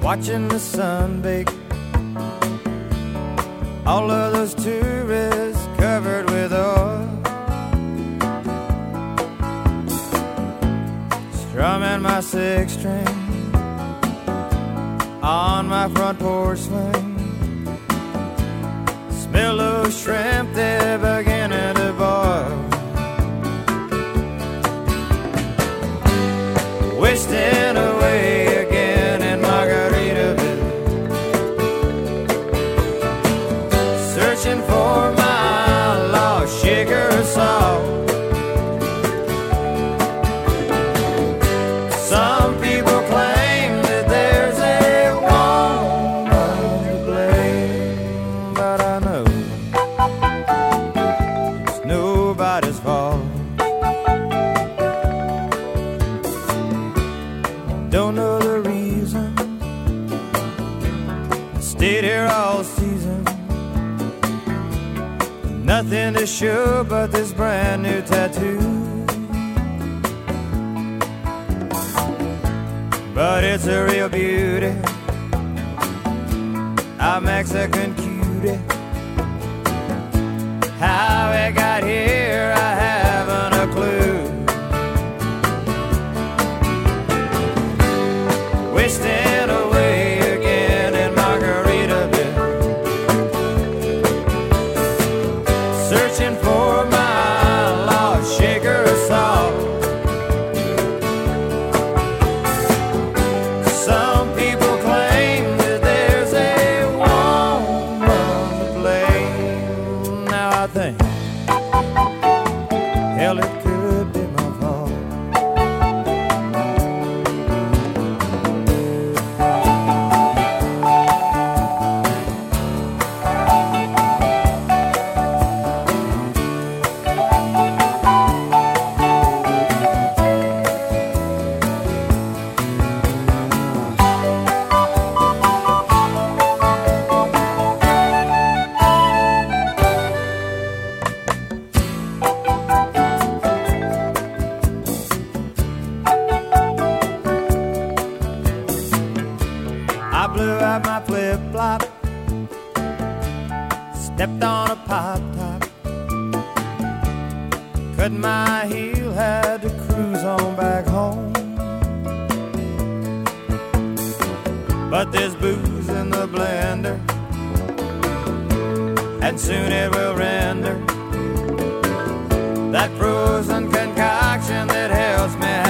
watching the sun bake. All of those tourists covered with oil, strumming my six string on my front porch swing. Smell those shrimp, they're beginning to boil. Wasting away again in Margaritaville, searching for my lost sugar salt. Some people claim that there's a woman to blame, but I know it's nobody's fault. Don't know the reason, stayed here all season. Nothing to show but this brand new tattoo, but it's a real beauty, a Mexican cutie. How it got here, I haven't a clue. Wasting away again in Margaritaville, searching for my lost sugar salt. Some people claim that there's a woman to blame. Now I think, hell, it could be my fault. I blew out my flip-flop, stepped on a pop-top, cut my heel, had to cruise on back home. But there's booze in the blender, and soon it will render that frozen concoction that helps me